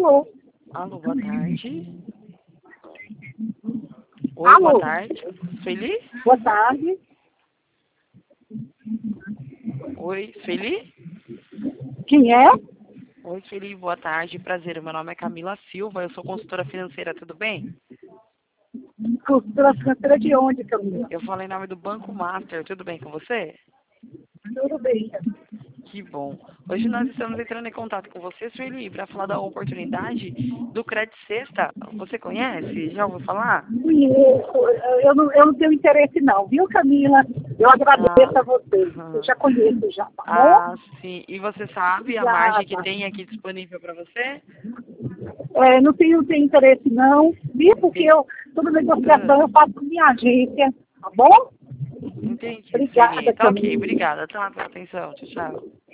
Alô? Alô, boa tarde. Oi, Alô? boa tarde. Sueli? Boa tarde. Oi, Sueli? Quem é? Oi, Sueli, boa tarde. Prazer, meu nome é Camila Silva, eu sou consultora financeira, tudo bem? Consultora financeira de onde, Camila? Eu falei em nome do Banco Master, tudo bem com você? Tudo bem. Que bom. Hoje nós estamos entrando em contato com você, Sueli, para falar da oportunidade do Crédito Sexta. Você conhece? Já ouviu falar? Conheço. Eu não tenho interesse não, viu, Camila? Eu Ah, agradeço a você. Eu já conheço já, tá bom? sim. E você sabe a margem que Obrigada. tem aqui disponível para você? Não tenho interesse não, viu? Porque Sim. toda negociação eu faço com minha agência, tá bom? Entendi, Sueli. Obrigada, Tá ok, Camila. obrigada, tá, pela atenção. Tchau, tchau.